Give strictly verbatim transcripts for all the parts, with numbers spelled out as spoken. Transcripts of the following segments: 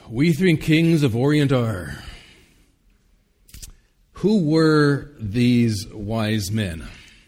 We three kings of Orient are. Who were these wise men?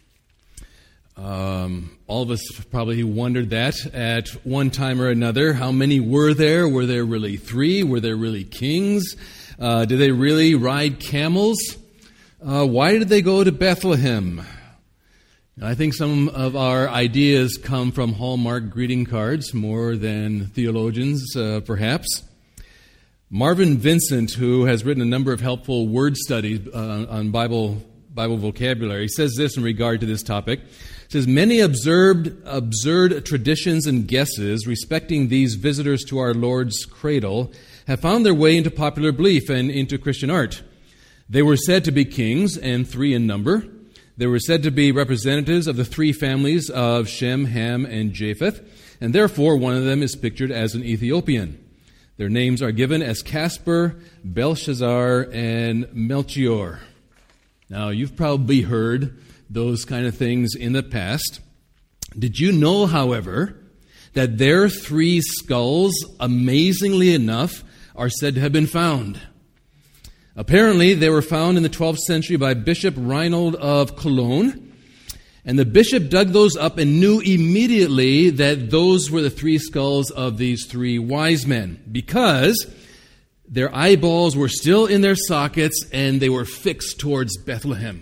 Um, all of us probably wondered that at one time or another. How many were there? Were there really three? Were there really kings? Uh, did they really ride camels? Uh, why did they go to Bethlehem? I think some of our ideas come from Hallmark greeting cards more than theologians, uh, perhaps. Marvin Vincent, who has written a number of helpful word studies uh, on Bible Bible vocabulary, says this in regard to this topic. It says, many absurd, absurd traditions and guesses respecting these visitors to our Lord's cradle have found their way into popular belief and into Christian art. They were said to be kings, and three in number. They were said to be representatives of the three families of Shem, Ham, and Japheth, and therefore one of them is pictured as an Ethiopian. Their names are given as Casper, Belshazzar, and Melchior. Now, you've probably heard those kind of things in the past. Did you know, however, that their three skulls, amazingly enough, are said to have been found? Apparently, they were found in the twelfth century by Bishop Reinhold of Cologne, and the bishop dug those up and knew immediately that those were the three skulls of these three wise men, because their eyeballs were still in their sockets and they were fixed towards Bethlehem.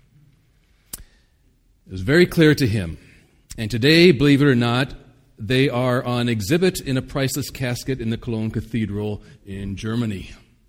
It was very clear to him. And today, believe it or not, they are on exhibit in a priceless casket in the Cologne Cathedral in Germany.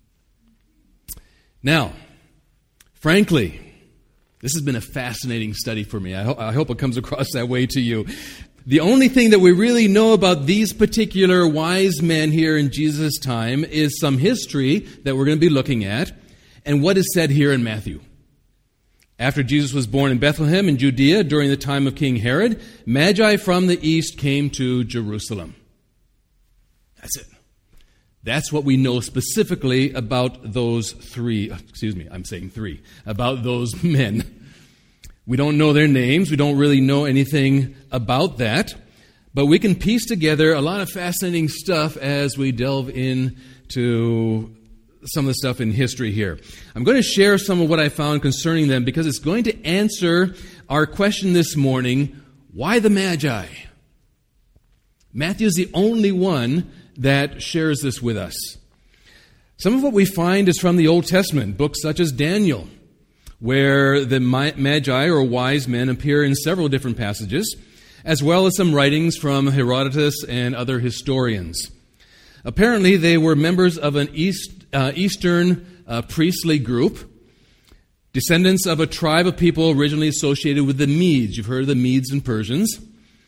Now, frankly, this has been a fascinating study for me. I, ho- I hope it comes across that way to you. The only thing that we really know about these particular wise men here in Jesus' time is some history that we're going to be looking at and what is said here in Matthew. After Jesus was born in Bethlehem in Judea during the time of King Herod, Magi from the east came to Jerusalem. That's it. That's what we know specifically about those three, excuse me, I'm saying three, about those men. We don't know their names. We don't really know anything about that. But we can piece together a lot of fascinating stuff as we delve into some of the stuff in history here. I'm going to share some of what I found concerning them because it's going to answer our question this morning, why the Magi? Matthew is the only one that shares this with us. Some of what we find is from the Old Testament, books such as Daniel, where the Magi or wise men appear in several different passages, as well as some writings from Herodotus and other historians. Apparently, they were members of an East, uh, Eastern uh, priestly group, descendants of a tribe of people originally associated with the Medes. You've heard of the Medes and Persians.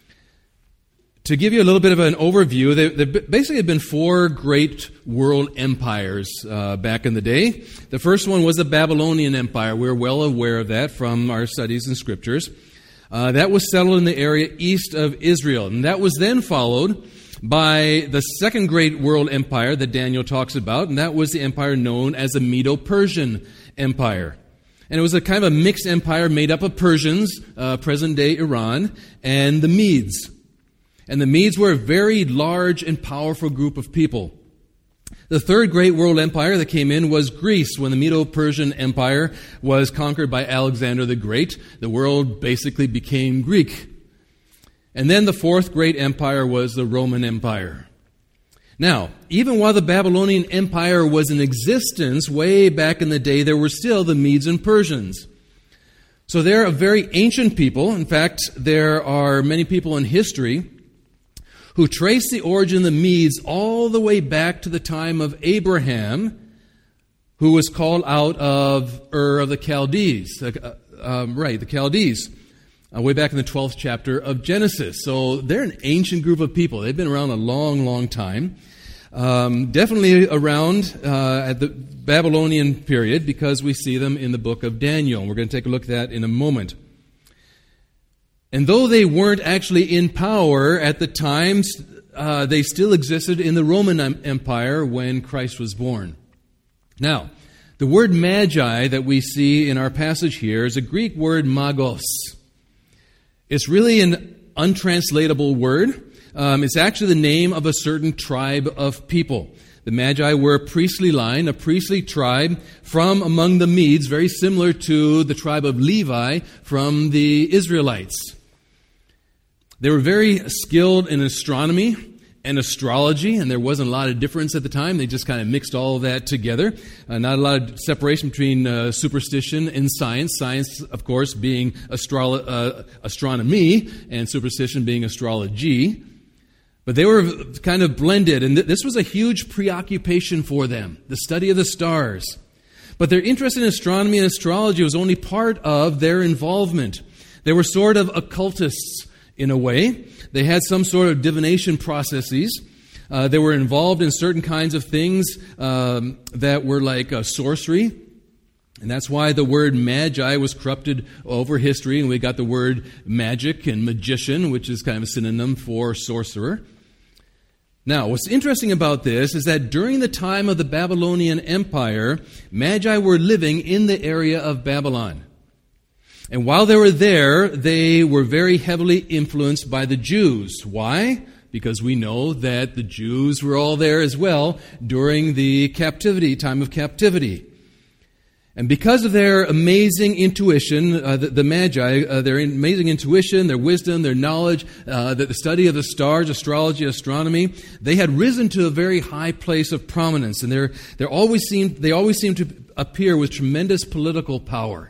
To give you a little bit of an overview, there, there basically have been four great world empires uh, back in the day. The first one was the Babylonian Empire. We're well aware of that from our studies in Scriptures. Uh, that was settled in the area east of Israel. And that was then followed by the second great world empire that Daniel talks about, and that was the empire known as the Medo-Persian Empire. And it was a kind of a mixed empire made up of Persians, uh, present-day Iran, and the Medes. And the Medes were a very large and powerful group of people. The third great world empire that came in was Greece. When the Medo-Persian Empire was conquered by Alexander the Great, the world basically became Greek. And then the fourth great empire was the Roman Empire. Now, even while the Babylonian Empire was in existence way back in the day, there were still the Medes and Persians. So they're a very ancient people. In fact, there are many people in history who trace the origin of the Medes all the way back to the time of Abraham, who was called out of Ur of the Chaldees. Uh, um, right, the Chaldees, uh, way back in the twelfth chapter of Genesis. So they're an ancient group of people. They've been around a long, long time. Um, definitely around uh, at the Babylonian period, because we see them in the book of Daniel. We're going to take a look at that in a moment. And though they weren't actually in power at the time, uh, they still existed in the Roman Empire when Christ was born. Now, the word magi that we see in our passage here is a Greek word magos. It's really an untranslatable word. um, it's actually the name of a certain tribe of people. The Magi were a priestly line, a priestly tribe from among the Medes, very similar to the tribe of Levi from the Israelites. They were very skilled in astronomy and astrology, and there wasn't a lot of difference at the time. They just kind of mixed all of that together. Uh, not a lot of separation between uh, superstition and science. Science, of course, being astro- uh, astronomy, and superstition being astrology. But they were kind of blended, and th- this was a huge preoccupation for them, the study of the stars. But their interest in astronomy and astrology was only part of their involvement. They were sort of occultists in a way. They had some sort of divination processes. Uh, they were involved in certain kinds of things um, that were like uh, sorcery. And that's why the word magi was corrupted over history, and we got the word magic and magician, which is kind of a synonym for sorcerer. Now, what's interesting about this is that during the time of the Babylonian Empire, magi were living in the area of Babylon. And while they were there, they were very heavily influenced by the Jews. Why? Because we know that the Jews were all there as well during the captivity, time of captivity. And because of their amazing intuition, uh, the, the Magi, uh, their amazing intuition, their wisdom, their knowledge, uh, the, the study of the stars, astrology, astronomy, they had risen to a very high place of prominence, and they're, they're always seemed, they always seemed to appear with tremendous political power.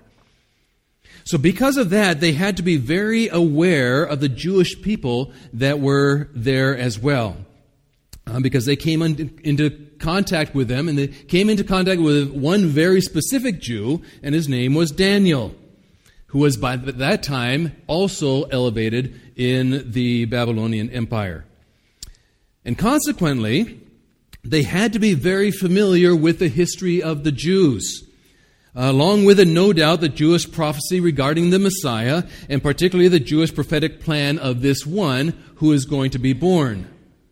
So because of that, they had to be very aware of the Jewish people that were there as well, um, because they came un- into contact with them, and they came into contact with one very specific Jew, and his name was Daniel, who was by that time also elevated in the Babylonian Empire. And consequently, they had to be very familiar with the history of the Jews. Uh, along with it, no doubt, the Jewish prophecy regarding the Messiah, and particularly the Jewish prophetic plan of this one who is going to be born.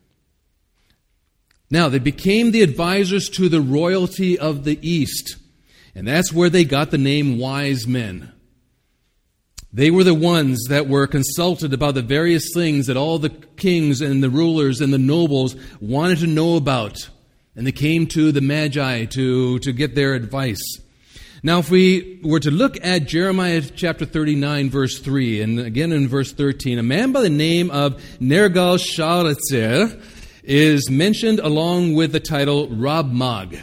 Now, they became the advisors to the royalty of the East, and that's where they got the name wise men. They were the ones that were consulted about the various things that all the kings and the rulers and the nobles wanted to know about, and they came to the Magi to, to get their advice. Now, if we were to look at Jeremiah chapter thirty-nine, verse three, and again in verse thirteen, a man by the name of Nergal-Sharezer is mentioned along with the title Rab-Mag.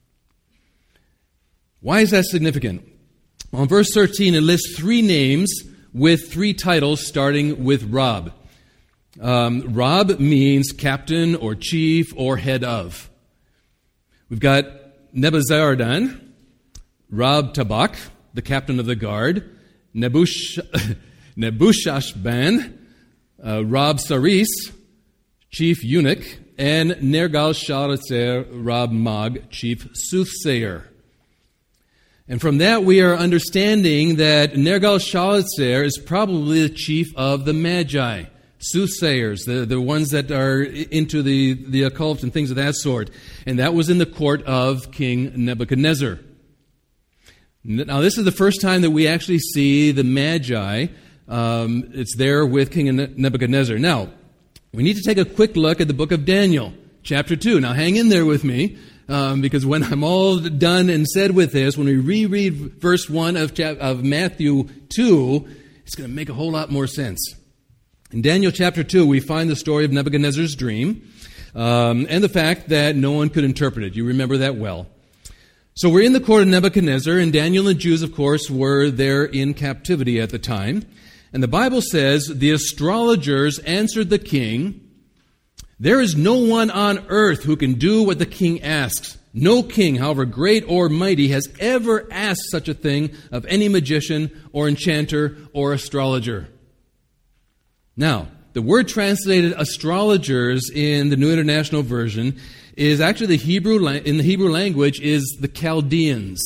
Why is that significant? Well, in verse thirteen, it lists three names with three titles starting with Rab. Um, Rab means captain or chief or head of. We've got Nebuzaradan, Rab-Tabak, the captain of the guard, Nebush, Nebushashban, uh, Rab-Saris, chief eunuch, and Nergal-Sharezer, Rab-Mag, chief soothsayer. And from that we are understanding that Nergal-Sharezer is probably the chief of the Magi, soothsayers, the, the ones that are into the, the occult and things of that sort. And that was in the court of King Nebuchadnezzar. Now, this is the first time that we actually see the Magi. Um, it's there with King Nebuchadnezzar. Now, we need to take a quick look at the book of Daniel, chapter two. Now, hang in there with me, um, because when I'm all done and said with this, when we reread verse one of, chap- of Matthew two, it's going to make a whole lot more sense. In Daniel chapter two, we find the story of Nebuchadnezzar's dream, um, and the fact that no one could interpret it. You remember that well. So we're in the court of Nebuchadnezzar, and Daniel and the Jews, of course, were there in captivity at the time. And the Bible says, the astrologers answered the king, "There is no one on earth who can do what the king asks. No king, however great or mighty, has ever asked such a thing of any magician or enchanter or astrologer." Now, the word translated astrologers in the New International Version is actually the Hebrew, in the Hebrew language, is the Chaldeans.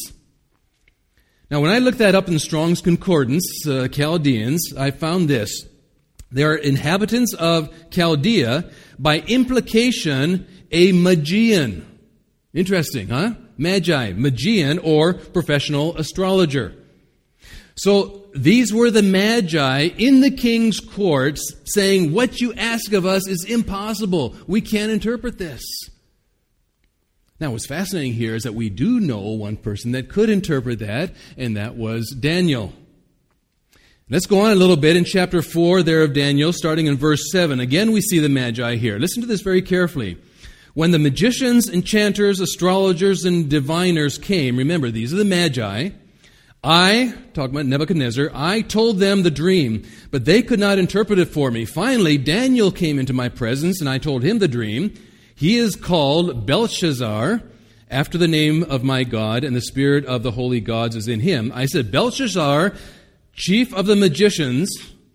Now, when I looked that up in the Strong's Concordance, uh, Chaldeans, I found this. They are inhabitants of Chaldea, by implication, a Magian. Interesting, huh? Magi, Magian, or professional astrologer. So these were the Magi in the king's courts saying, what you ask of us is impossible. We can't interpret this. Now, what's fascinating here is that we do know one person that could interpret that, and that was Daniel. Let's go on a little bit in chapter four there of Daniel, starting in verse seven. Again, we see the Magi here. Listen to this very carefully. When the magicians, enchanters, astrologers, and diviners came, remember, these are the Magi, I, talking about Nebuchadnezzar, I told them the dream, but they could not interpret it for me. Finally, Daniel came into my presence, and I told him the dream. He is called Belshazzar, after the name of my God, and the spirit of the holy gods is in him. I said, Belshazzar, chief of the magicians,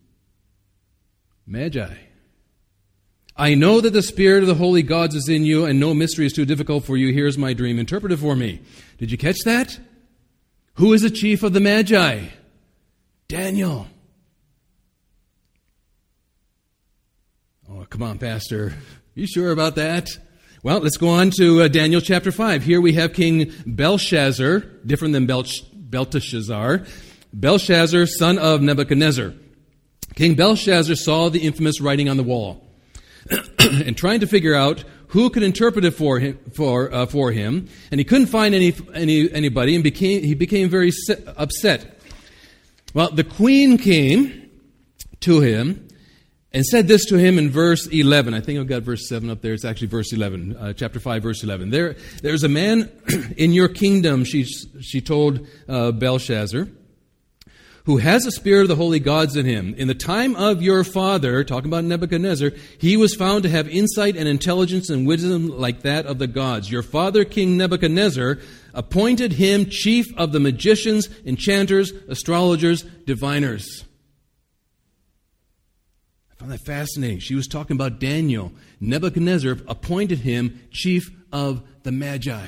Magi, I know that the spirit of the holy gods is in you, and no mystery is too difficult for you. Here's my dream. Interpret it for me. Did you catch that? Who is the chief of the Magi? Daniel. Oh, come on, Pastor. You sure about that? Well, let's go on to uh, Daniel chapter five. Here we have King Belshazzar, different than Belch- Belteshazzar. Belshazzar, son of Nebuchadnezzar. King Belshazzar saw the infamous writing on the wall and trying to figure out who could interpret it for him, for, uh, for him, and he couldn't find any, any anybody, and became he became very upset. Well, the queen came to him and said this to him in verse eleven. I think I've got verse seven up there. It's actually verse eleven, uh, chapter five, verse eleven. There, there's a man in your kingdom, she, she told uh, Belshazzar, who has the spirit of the holy gods in him. In the time of your father, talking about Nebuchadnezzar, he was found to have insight and intelligence and wisdom like that of the gods. Your father, King Nebuchadnezzar, appointed him chief of the magicians, enchanters, astrologers, diviners. I found that fascinating. She was talking about Daniel. Nebuchadnezzar appointed him chief of the Magi.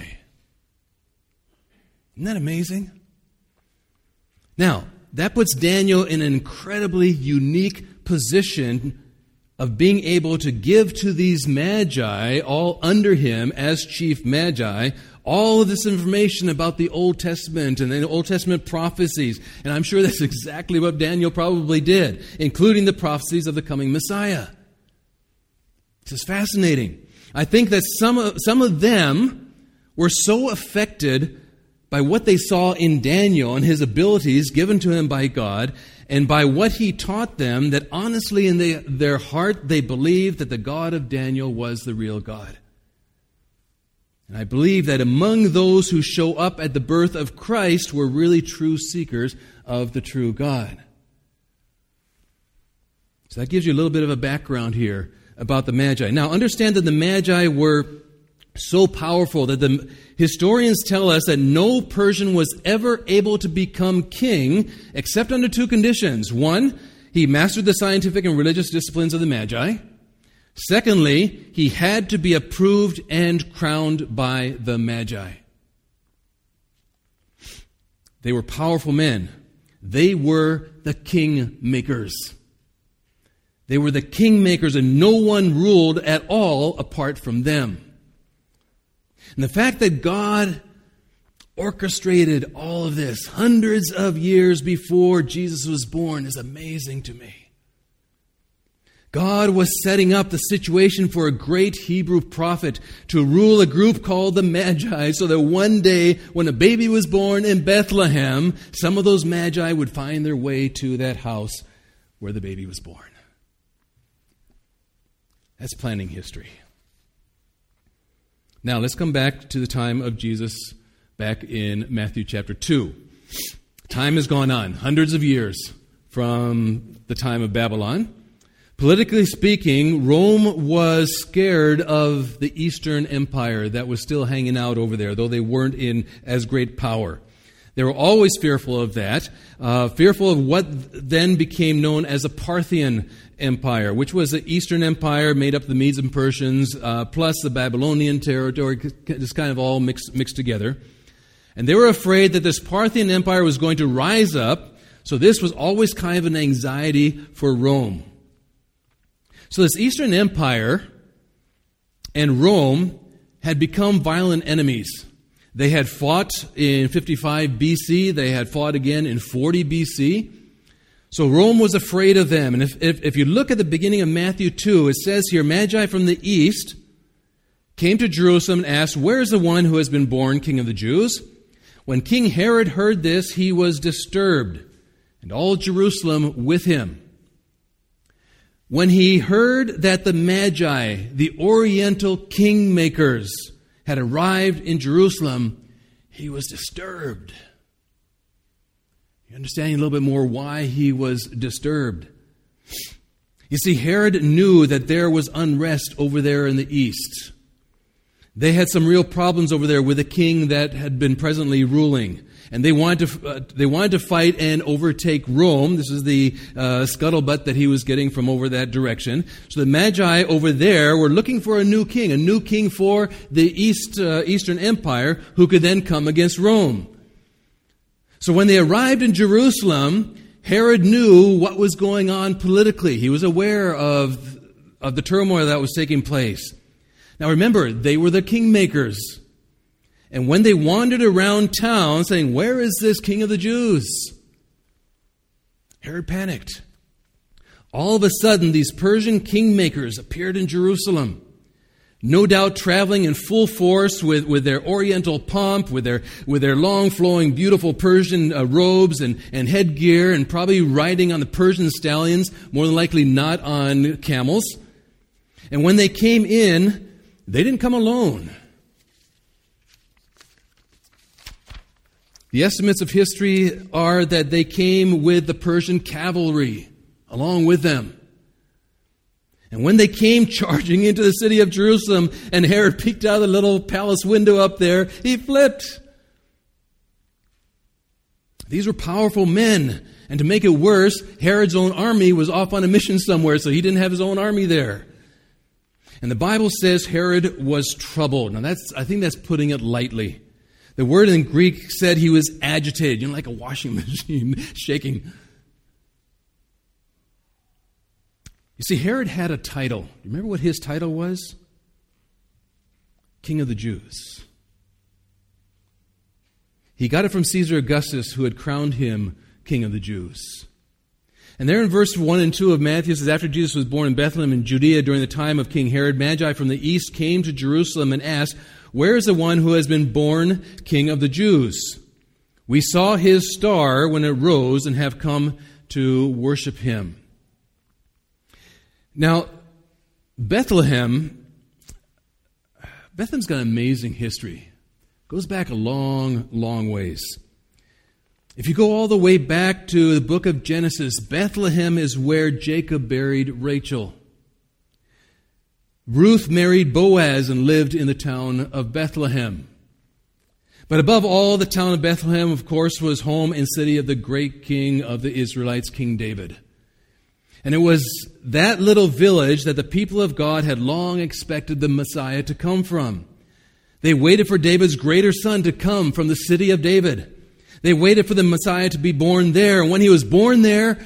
Isn't that amazing? Now, that puts Daniel in an incredibly unique position of being able to give to these Magi, all under him as chief Magi, all of this information about the Old Testament and the Old Testament prophecies. And I'm sure that's exactly what Daniel probably did, including the prophecies of the coming Messiah. This is fascinating. I think that some of, some of them were so affected by what they saw in Daniel and his abilities given to him by God, and by what he taught them, that honestly in the, their heart they believed that the God of Daniel was the real God. And I believe that among those who show up at the birth of Christ were really true seekers of the true God. So that gives you a little bit of a background here about the Magi. Now understand that the Magi were so powerful that the historians tell us that no Persian was ever able to become king except under two conditions. One, he mastered the scientific and religious disciplines of the Magi. Secondly, he had to be approved and crowned by the Magi. They were powerful men. They were the king makers. They were the king makers, and no one ruled at all apart from them. And the fact that God orchestrated all of this hundreds of years before Jesus was born is amazing to me. God was setting up the situation for a great Hebrew prophet to rule a group called the Magi, so that one day when a baby was born in Bethlehem, some of those Magi would find their way to that house where the baby was born. That's planning history. Now, let's come back to the time of Jesus back in Matthew chapter two. Time has gone on, hundreds of years from the time of Babylon. Politically speaking, Rome was scared of the Eastern Empire that was still hanging out over there, though they weren't in as great power. They were always fearful of that, uh, fearful of what then became known as a Parthian Empire, which was the Eastern Empire made up of the Medes and Persians, uh, plus the Babylonian territory, just kind of all mixed, mixed together. And they were afraid that this Parthian Empire was going to rise up, so this was always kind of an anxiety for Rome. So this Eastern Empire and Rome had become violent enemies. They had fought in fifty-five B C. They had fought again in forty B C. So Rome was afraid of them. And if, if, if you look at the beginning of Matthew two, it says here, Magi from the east came to Jerusalem and asked, "Where is the one who has been born King of the Jews?" When King Herod heard this, he was disturbed, and all Jerusalem with him. When he heard that the Magi, the Oriental kingmakers, had arrived in Jerusalem, he was disturbed. You understand a little bit more why he was disturbed. You see, Herod knew that there was unrest over there in the east. They had some real problems over there with a king that had been presently ruling. And they wanted to uh, they wanted to fight and overtake Rome. This is the uh, scuttlebutt that he was getting from over that direction. So the Magi over there were looking for a new king, a new king for the East uh, Eastern Empire who could then come against Rome. So when they arrived in Jerusalem, Herod knew what was going on politically. He was aware of, of the turmoil that was taking place. Now remember, they were the kingmakers. And when they wandered around town saying, "Where is this King of the Jews?" Herod panicked. All of a sudden, these Persian kingmakers appeared in Jerusalem. No doubt traveling in full force with, with their oriental pomp, with their with their long flowing, beautiful Persian uh, robes and, and headgear, and probably riding on the Persian stallions, more than likely not on camels. And when they came in, they didn't come alone. The estimates of history are that they came with the Persian cavalry along with them. And when they came charging into the city of Jerusalem and Herod peeked out of the little palace window up there, he flipped. These were powerful men. And to make it worse, Herod's own army was off on a mission somewhere, so he didn't have his own army there. And the Bible says Herod was troubled. Now that's, I think that's putting it lightly. The word in Greek said he was agitated, you know, like a washing machine shaking. You see, Herod had a title. You remember what his title was? King of the Jews. He got it from Caesar Augustus, who had crowned him King of the Jews. And there in verse one and two of Matthew, it says, "After Jesus was born in Bethlehem in Judea during the time of King Herod, Magi from the east came to Jerusalem and asked, 'Where is the one who has been born King of the Jews? We saw his star when it rose and have come to worship him.'" Now, Bethlehem, Bethlehem's got an amazing history. It goes back a long, long ways. If you go all the way back to the book of Genesis, Bethlehem is where Jacob buried Rachel. Ruth married Boaz and lived in the town of Bethlehem. But above all, the town of Bethlehem, of course, was home and city of the great king of the Israelites, King David. And it was that little village that the people of God had long expected the Messiah to come from. They waited for David's greater son to come from the city of David. They waited for the Messiah to be born there. And when he was born there,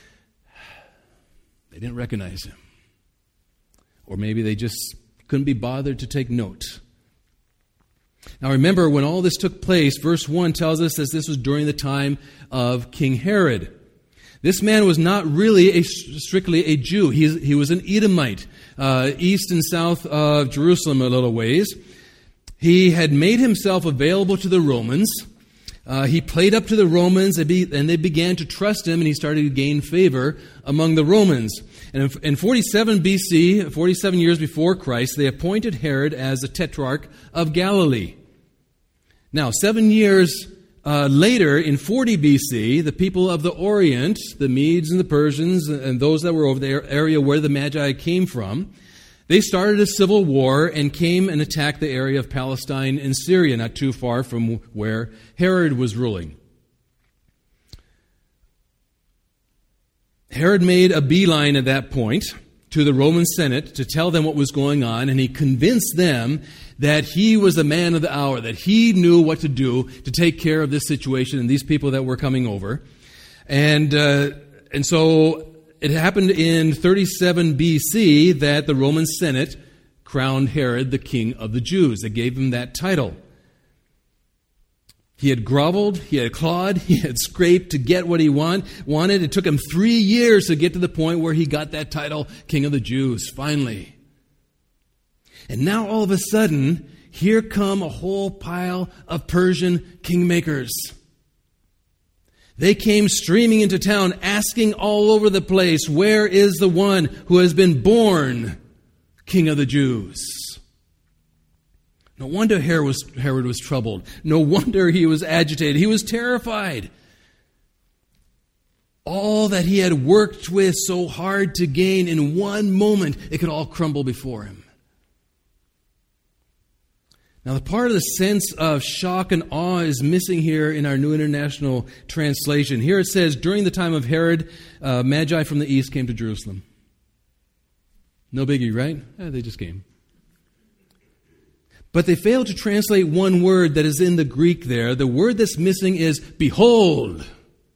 they didn't recognize him. Or maybe they just couldn't be bothered to take note. Now remember, when all this took place, verse one tells us that this was during the time of King Herod. This man was not really a, strictly a Jew. He, he was an Edomite, uh, east and south of Jerusalem a little ways. He had made himself available to the Romans. Uh, he played up to the Romans, and they began to trust him, and he started to gain favor among the Romans. And in forty-seven B C, forty-seven years before Christ, they appointed Herod as the tetrarch of Galilee. Now, seven years uh, later, in forty B C, the people of the Orient, the Medes and the Persians, and those that were over the area where the Magi came from, they started a civil war and came and attacked the area of Palestine and Syria, not too far from where Herod was ruling. Herod made a beeline at that point to the Roman Senate to tell them what was going on, and he convinced them that he was the man of the hour, that he knew what to do to take care of this situation and these people that were coming over. And uh, and so it happened in thirty-seven B C that the Roman Senate crowned Herod the King of the Jews. They gave him that title. He had groveled, he had clawed, he had scraped to get what he want, wanted. It took him three years to get to the point where he got that title, King of the Jews, finally. And now all of a sudden, here come a whole pile of Persian kingmakers. They came streaming into town, asking all over the place, where is the one who has been born King of the Jews? No wonder Herod was, Herod was troubled. No wonder he was agitated. He was terrified. All that he had worked with so hard to gain, in one moment, it could all crumble before him. Now, the part of the sense of shock and awe is missing here in our New International Translation. Here it says, during the time of Herod, uh, Magi from the east came to Jerusalem. No biggie, right? Eh, they just came. But they failed to translate one word that is in the Greek there. The word that's missing is behold.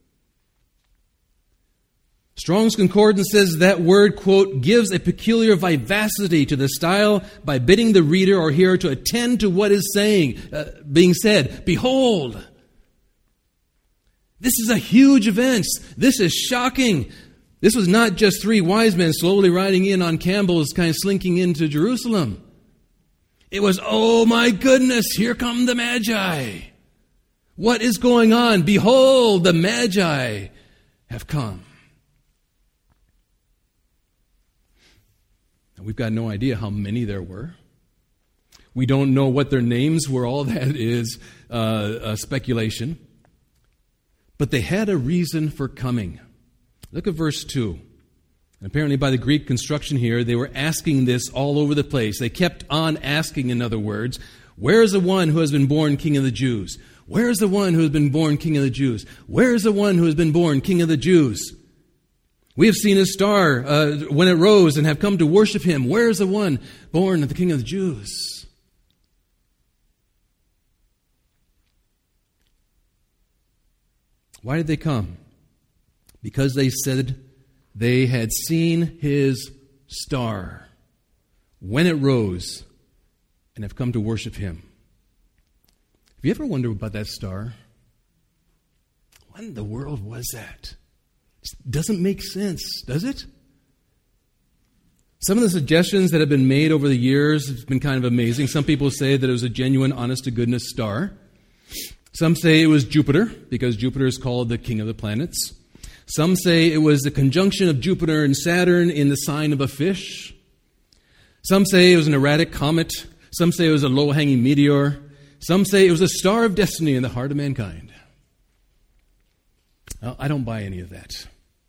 Strong's Concordance says that word, quote, gives a peculiar vivacity to the style by bidding the reader or hearer to attend to what is saying, uh, being said. Behold. This is a huge event. This is shocking. This was not just three wise men slowly riding in on camels, kind of slinking into Jerusalem. It was, oh my goodness, here come the Magi. What is going on? Behold, the Magi have come. We've got no idea how many there were. We don't know what their names were. All that is uh, a speculation. But they had a reason for coming. Look at verse two. And apparently by the Greek construction here, they were asking this all over the place. They kept on asking, in other words, where is the one who has been born King of the Jews? Where is the one who has been born King of the Jews? Where is the one who has been born King of the Jews? We have seen his star uh, when it rose and have come to worship him. Where is the one born of the King of the Jews? Why did they come? Because they said they had seen his star when it rose and have come to worship him. Have you ever wondered about that star? What in the world was that? Doesn't make sense, does it? Some of the suggestions that have been made over the years have been kind of amazing. Some people say that it was a genuine, honest-to-goodness star. Some say it was Jupiter, because Jupiter is called the king of the planets. Some say it was the conjunction of Jupiter and Saturn in the sign of a fish. Some say it was an erratic comet. Some say it was a low-hanging meteor. Some say it was a star of destiny in the heart of mankind. Well, I don't buy any of that.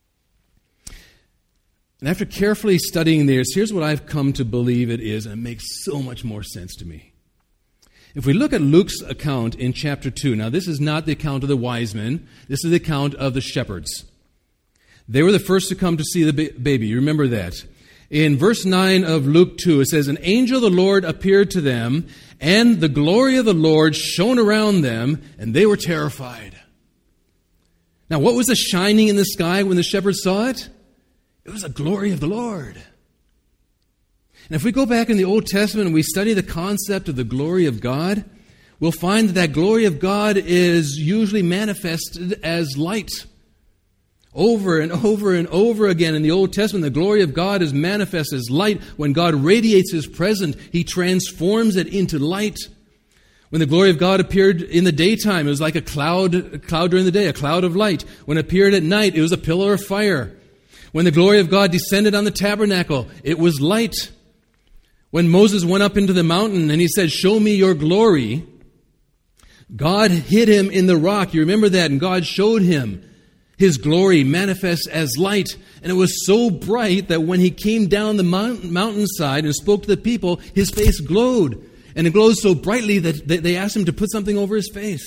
And after carefully studying this, here's what I've come to believe it is, and it makes so much more sense to me. If we look at Luke's account in chapter two, now this is not the account of the wise men, this is the account of the shepherds. They were the first to come to see the baby. You remember that. In verse nine of Luke two, it says, an angel of the Lord appeared to them, and the glory of the Lord shone around them, and they were terrified. Now, what was the shining in the sky when the shepherds saw it? It was the glory of the Lord. And if we go back in the Old Testament and we study the concept of the glory of God, we'll find that that glory of God is usually manifested as light. Over and over and over again in the Old Testament, the glory of God is manifested as light. When God radiates His presence, He transforms it into light. When the glory of God appeared in the daytime, it was like a cloud, a cloud during the day, a cloud of light. When it appeared at night, it was a pillar of fire. When the glory of God descended on the tabernacle, it was light. When Moses went up into the mountain and he said, show me your glory, God hid him in the rock. You remember that? And God showed him His glory manifest as light. And it was so bright that when he came down the mountain, mountainside and spoke to the people, his face glowed. And it glowed so brightly that they asked him to put something over his face.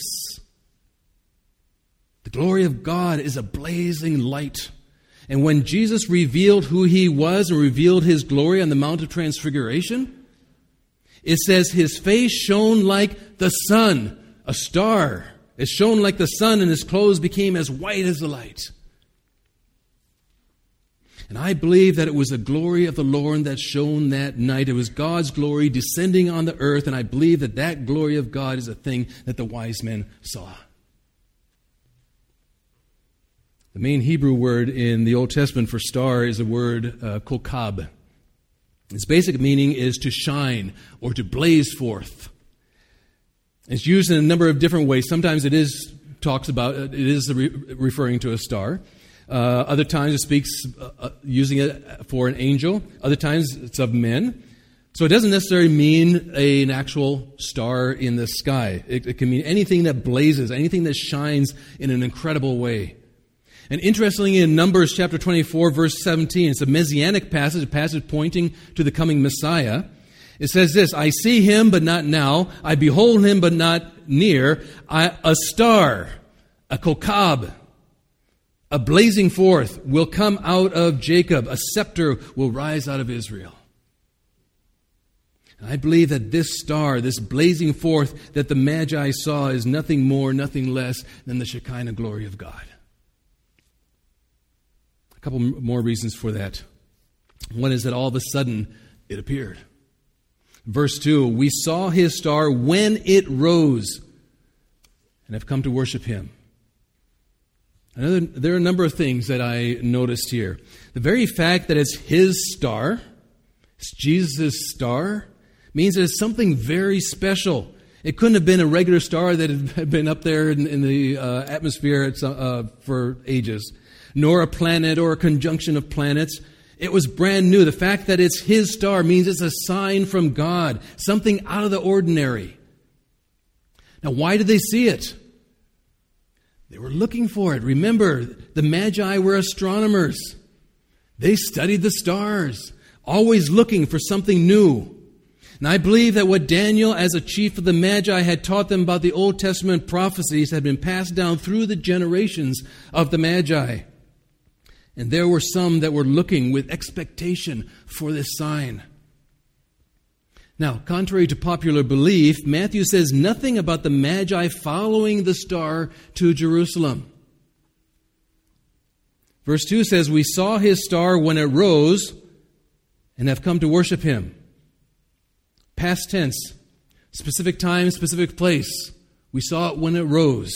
The glory of God is a blazing light. And when Jesus revealed who He was and revealed His glory on the Mount of Transfiguration, it says His face shone like the sun, a star. It shone like the sun, and His clothes became as white as the light. And I believe that it was the glory of the Lord that shone that night. It was God's glory descending on the earth, and I believe that that glory of God is a thing that the wise men saw. The main Hebrew word in the Old Testament for star is the word uh, kokab. Its basic meaning is to shine or to blaze forth. It's used in a number of different ways. Sometimes it is talks about it is re- referring to a star. Uh, other times it speaks uh, using it for an angel. Other times it's of men. So it doesn't necessarily mean a, an actual star in the sky. It, it can mean anything that blazes, anything that shines in an incredible way. And interestingly, in Numbers chapter twenty-four, verse seventeen, it's a messianic passage, a passage pointing to the coming Messiah. It says this, I see him, but not now. I behold him, but not near. I, a star, a kokab, a blazing forth will come out of Jacob. A scepter will rise out of Israel. And I believe that this star, this blazing forth that the Magi saw is nothing more, nothing less than the Shekinah glory of God. A couple more reasons for that. One is that all of a sudden it appeared. Verse two, we saw his star when it rose and have come to worship him. Another, there are a number of things that I noticed here. The very fact that it's his star, it's Jesus' star, means that it's something very special. It couldn't have been a regular star that had been up there in, in the uh, atmosphere at some, uh, for ages, nor a planet or a conjunction of planets. It was brand new. The fact that it's his star means it's a sign from God, something out of the ordinary. Now, why did they see it? They were looking for it. Remember, the Magi were astronomers. They studied the stars, always looking for something new. And I believe that what Daniel, as a chief of the Magi, had taught them about the Old Testament prophecies had been passed down through the generations of the Magi. And there were some that were looking with expectation for this sign. Now, contrary to popular belief, Matthew says nothing about the Magi following the star to Jerusalem. Verse two says, we saw his star when it rose and have come to worship him. Past tense, specific time, specific place. We saw it when it rose.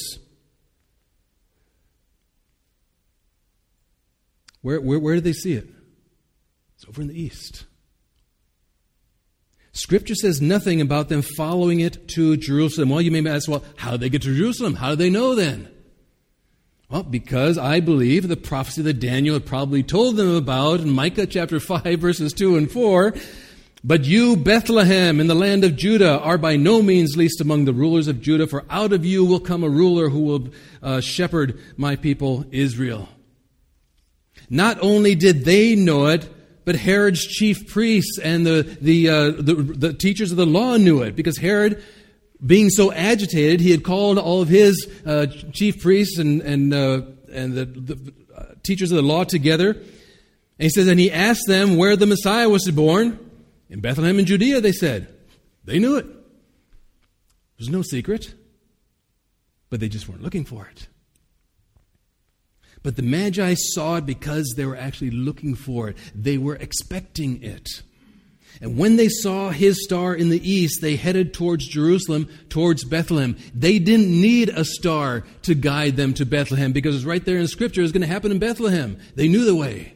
Where, where, where did they see it? It's over in the east. Scripture says nothing about them following it to Jerusalem. Well, you may ask, well, how did they get to Jerusalem? How did they know then? Well, because I believe the prophecy that Daniel had probably told them about in Micah chapter five, verses two and four. But you, Bethlehem, in the land of Judah, are by no means least among the rulers of Judah, for out of you will come a ruler who will uh, shepherd my people Israel. Not only did they know it, but Herod's chief priests and the the, uh, the the teachers of the law knew it, because Herod, being so agitated, he had called all of his uh, chief priests and and uh, and the, the uh, teachers of the law together. And he says, and he asked them where the Messiah was born. In Bethlehem in Judea, they said. They knew it. There's no secret. But they just weren't looking for it. But the Magi saw it because they were actually looking for it. They were expecting it. And when they saw his star in the east, they headed towards Jerusalem, towards Bethlehem. They didn't need a star to guide them to Bethlehem, because it's right there in Scripture. It's going to happen in Bethlehem. They knew the way.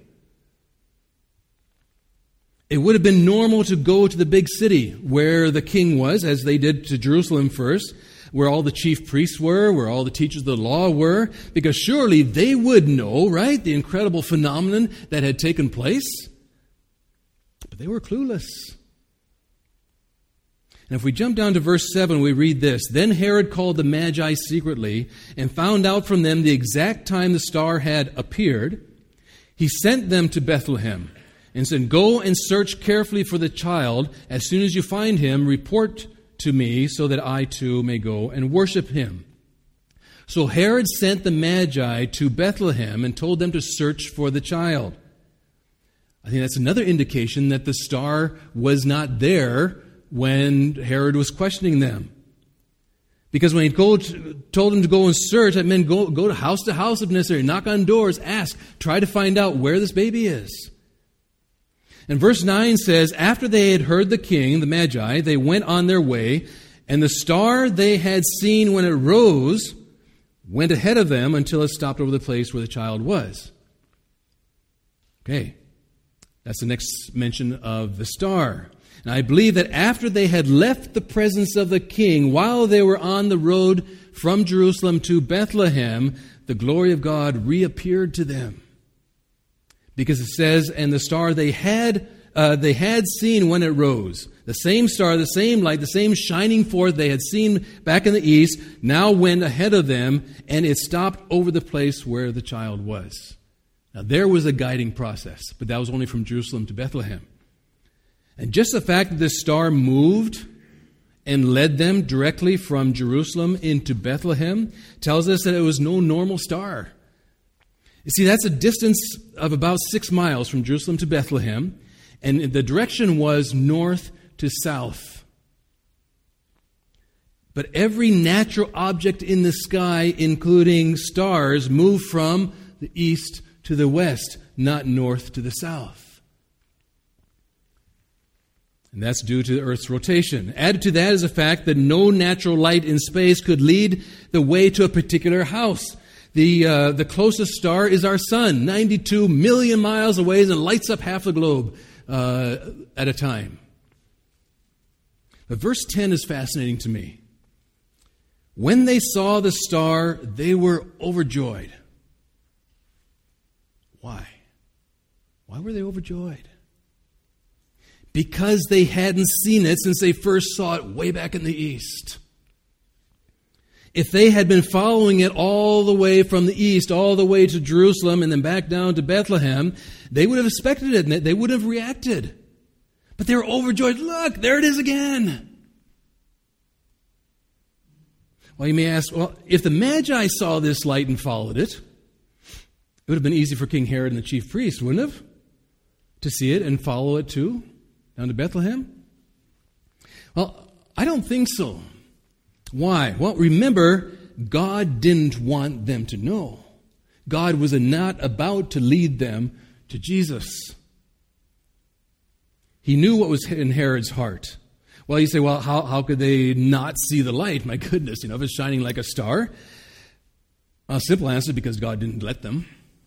It would have been normal to go to the big city where the king was, as they did to Jerusalem first, where all the chief priests were, where all the teachers of the law were, because surely they would know, right, the incredible phenomenon that had taken place. But they were clueless. And if we jump down to verse seven, we read this. Then Herod called the Magi secretly and found out from them the exact time the star had appeared. He sent them to Bethlehem and said, go and search carefully for the child. As soon as you find him, report to me so that I too may go and worship him. So Herod sent the Magi to Bethlehem and told them to search for the child. I think that's another indication that the star was not there when Herod was questioning them. Because when he go to, told him to go and search, that meant go, go to house to house if necessary, knock on doors, ask, try to find out where this baby is. And verse nine says, after they had heard the king, the Magi, they went on their way, and the star they had seen when it rose went ahead of them until it stopped over the place where the child was. Okay, that's the next mention of the star. And I believe that after they had left the presence of the king, while they were on the road from Jerusalem to Bethlehem, the glory of God reappeared to them. Because it says, and the star they had uh, they had seen when it rose, the same star, the same light, the same shining forth they had seen back in the east, now went ahead of them, and it stopped over the place where the child was. Now there was a guiding process, but that was only from Jerusalem to Bethlehem. And just the fact that this star moved and led them directly from Jerusalem into Bethlehem tells us that it was no normal star. You see, that's a distance of about six miles from Jerusalem to Bethlehem, and the direction was north to south. But every natural object in the sky, including stars, moved from the east to the west, not north to the south. And that's due to the Earth's rotation. Added to that is the fact that no natural light in space could lead the way to a particular house. The uh, the closest star is our sun, ninety-two million miles away, and lights up half the globe uh, at a time. But verse ten is fascinating to me. When they saw the star, they were overjoyed. Why? Why were they overjoyed? Because they hadn't seen it since they first saw it way back in the east. If they had been following it all the way from the east, all the way to Jerusalem, and then back down to Bethlehem, they would have expected it, and they would have reacted. But they were overjoyed. Look, there it is again. Well, you may ask, well, if the Magi saw this light and followed it, it would have been easy for King Herod and the chief priest, wouldn't it have? To see it and follow it too, down to Bethlehem? Well, I don't think so. Why? Well, remember, God didn't want them to know. God was not about to lead them to Jesus. He knew what was in Herod's heart. Well, you say, well, how, how could they not see the light? My goodness, you know, if it's shining like a star. A simple answer, because God didn't let them.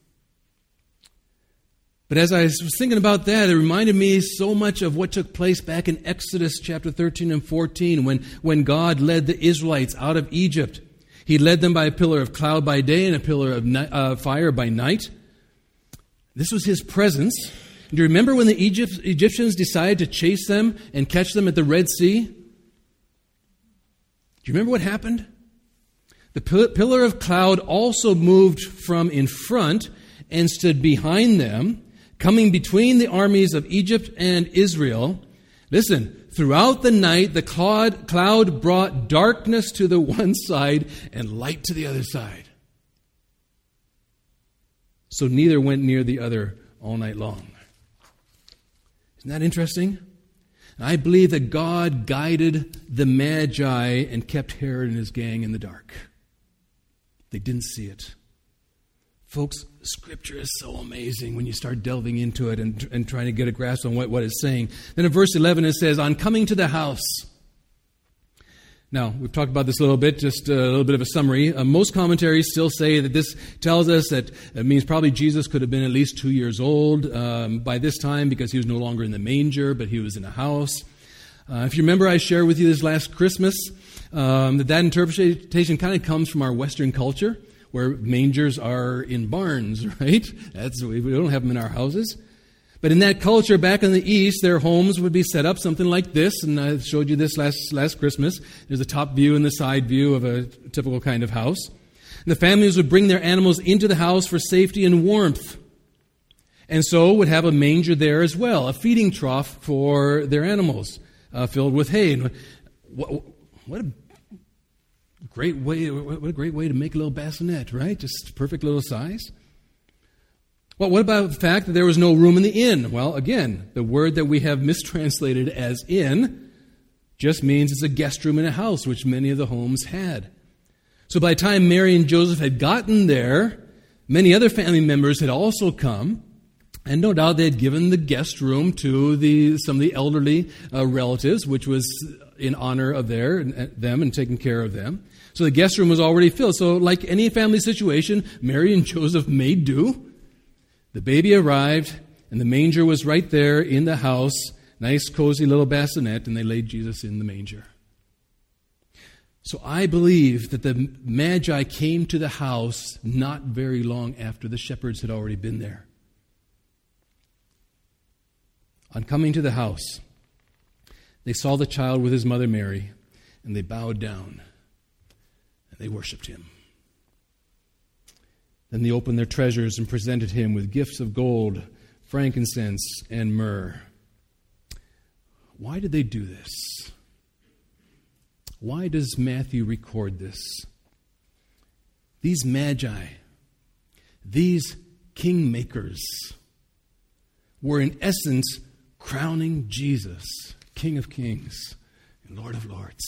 But as I was thinking about that, it reminded me so much of what took place back in Exodus chapter thirteen and fourteen, when, when God led the Israelites out of Egypt. He led them by a pillar of cloud by day and a pillar of ni- uh, fire by night. This was His presence. Do you remember when the Egypt, Egyptians decided to chase them and catch them at the Red Sea? Do you remember what happened? The pillar of cloud also moved from in front and stood behind them, coming between the armies of Egypt and Israel. Listen, throughout the night, the cloud, cloud brought darkness to the one side and light to the other side. So neither went near the other all night long. Isn't that interesting? And I believe that God guided the Magi and kept Herod and his gang in the dark. They didn't see it. Folks, Scripture is so amazing when you start delving into it and, and trying to get a grasp on what, what it's saying. Then in verse eleven it says, on coming to the house. Now, we've talked about this a little bit, just a little bit of a summary. Uh, most commentaries still say that this tells us that it means probably Jesus could have been at least two years old um, by this time, because he was no longer in the manger, but he was in a house. Uh, if you remember, I shared with you this last Christmas um, that that interpretation kind of comes from our Western culture, where mangers are in barns, right? That's we don't have them in our houses. But in that culture back in the East, their homes would be set up something like this, and I showed you this last last Christmas. There's a top view and the side view of a typical kind of house. And the families would bring their animals into the house for safety and warmth. And so would have a manger there as well, a feeding trough for their animals, uh, filled with hay. And what, what a great way! What a great way to make a little bassinet, right? Just perfect little size. Well, what about the fact that there was no room in the inn? Well, again, the word that we have mistranslated as inn just means it's a guest room in a house, which many of the homes had. So by the time Mary and Joseph had gotten there, many other family members had also come, and no doubt they had given the guest room to the some of the elderly uh, relatives, which was in honor of their them and taking care of them. So the guest room was already filled. So like any family situation, Mary and Joseph made do. The baby arrived, and the manger was right there in the house, nice, cozy little bassinet, and they laid Jesus in the manger. So I believe that the Magi came to the house not very long after the shepherds had already been there. On coming to the house, they saw the child with his mother Mary, and they bowed down, and they worshipped him. Then they opened their treasures and presented him with gifts of gold, frankincense, and myrrh. Why did they do this? Why does Matthew record this? These magi, these kingmakers, were in essence crowning Jesus, King of Kings and Lord of Lords.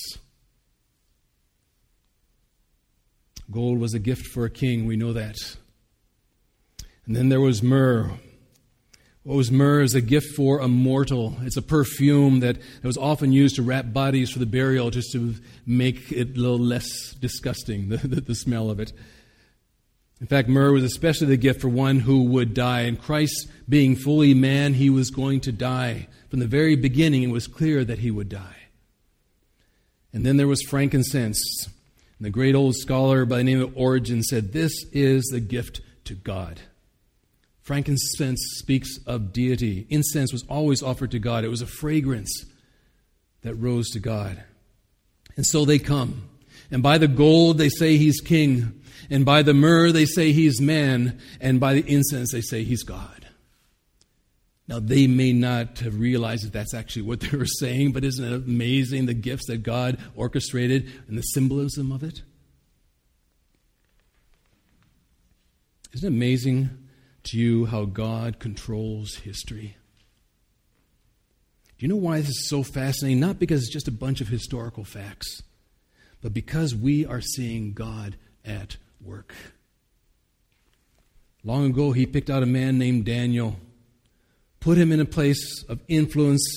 Gold was a gift for a king, we know that. And then there was myrrh. What was myrrh is a gift for a mortal. It's a perfume that was often used to wrap bodies for the burial, just to make it a little less disgusting, the, the, the smell of it. In fact, myrrh was especially the gift for one who would die. And Christ, being fully man, he was going to die. From the very beginning, it was clear that he would die. And then there was frankincense. And the great old scholar by the name of Origen said, this is the gift to God. Frankincense speaks of deity. Incense was always offered to God. It was a fragrance that rose to God. And so they come. And by the gold, they say he's king. And by the myrrh, they say he's man. And by the incense, they say he's God. Now, they may not have realized that that's actually what they were saying, but isn't it amazing, the gifts that God orchestrated and the symbolism of it? Isn't it amazing to you how God controls history? Do you know why this is so fascinating? Not because it's just a bunch of historical facts, but because we are seeing God at work. Long ago, he picked out a man named Daniel, put him in a place of influence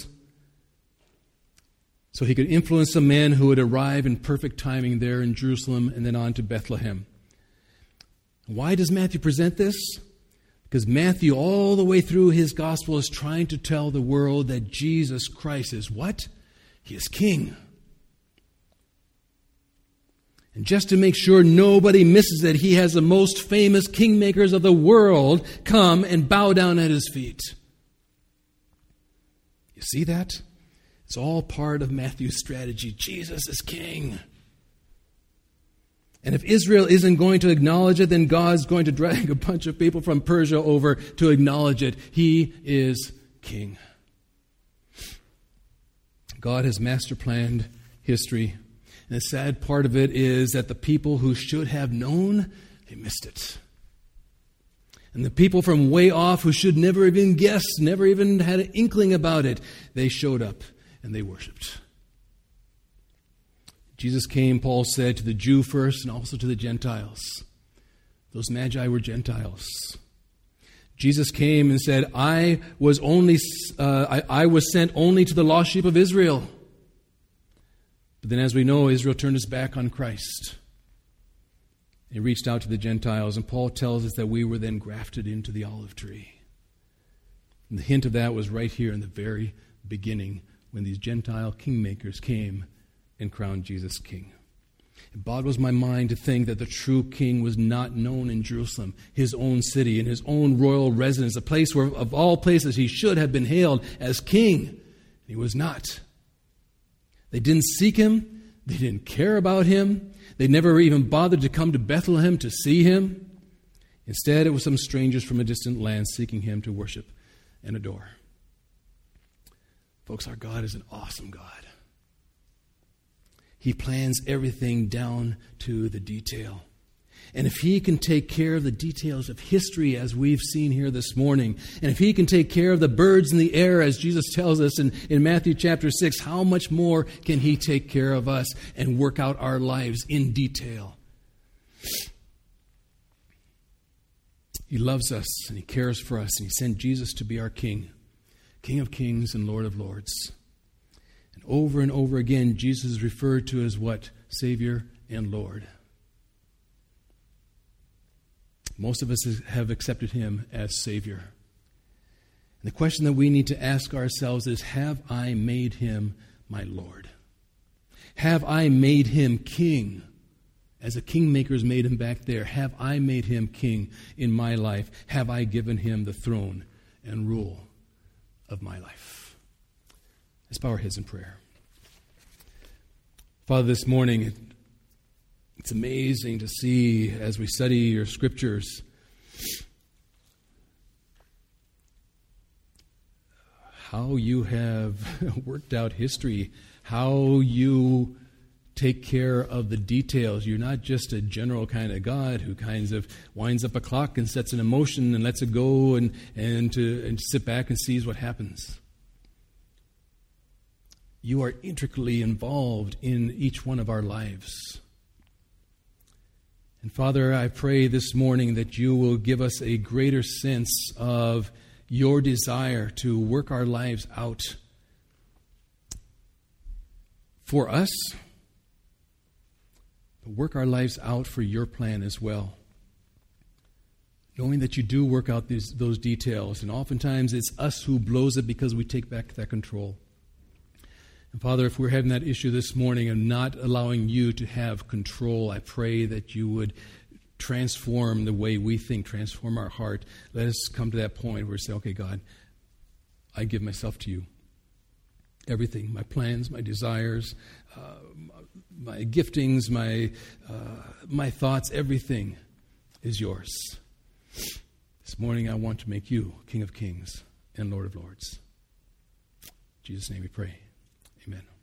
so he could influence a man who would arrive in perfect timing there in Jerusalem and then on to Bethlehem. Why does Matthew present this? Because Matthew, all the way through his gospel, is trying to tell the world that Jesus Christ is what? He is king. And just to make sure nobody misses it, he has the most famous kingmakers of the world come and bow down at his feet. You see that? It's all part of Matthew's strategy. Jesus is king. And if Israel isn't going to acknowledge it, then God's going to drag a bunch of people from Persia over to acknowledge it. He is king. God has master planned history. And the sad part of it is that the people who should have known, they missed it. And the people from way off who should never even guess, never even had an inkling about it, they showed up and they worshiped. Jesus came, Paul said, to the Jew first and also to the Gentiles. Those magi were Gentiles. Jesus came and said, I was only uh, I, I was sent only to the lost sheep of Israel. But then as we know, Israel turned its back on Christ. He reached out to the Gentiles, and Paul tells us that we were then grafted into the olive tree. And the hint of that was right here in the very beginning when these Gentile kingmakers came and crowned Jesus king. It boggles my mind to think that the true king was not known in Jerusalem, his own city, in his own royal residence, a place where, of all places, he should have been hailed as king. He was not. They didn't seek him. They didn't care about him. They never even bothered to come to Bethlehem to see him. Instead, it was some strangers from a distant land seeking him to worship and adore. Folks, our God is an awesome God. He plans everything down to the detail. And if he can take care of the details of history as we've seen here this morning, and if he can take care of the birds in the air as Jesus tells us in, in Matthew chapter six, how much more can he take care of us and work out our lives in detail? He loves us and he cares for us, and he sent Jesus to be our King, King of kings and Lord of lords. And over and over again, Jesus is referred to as what? Savior and Lord. Most of us have accepted him as Savior. And the question that we need to ask ourselves is, have I made him my Lord? Have I made him king? As a kingmaker's made him back there, have I made him king in my life? Have I given him the throne and rule of my life? Let's bow our heads in prayer. Father, this morning, it's amazing to see as we study your scriptures how you have worked out history, how you take care of the details. You're not just a general kind of God who kinds of winds up a clock and sets an emotion and lets it go and, and to and sit back and sees what happens. You are intricately involved in each one of our lives. And Father, I pray this morning that you will give us a greater sense of your desire to work our lives out for us, but work our lives out for your plan as well. Knowing that you do work out these, those details, and oftentimes it's us who blows it because we take back that control. And Father, if we're having that issue this morning of not allowing you to have control, I pray that you would transform the way we think, transform our heart. Let us come to that point where we say, okay, God, I give myself to you. Everything, my plans, my desires, uh, my giftings, my uh, my thoughts, everything is yours. This morning I want to make you King of Kings and Lord of Lords. In Jesus' name we pray. Amen.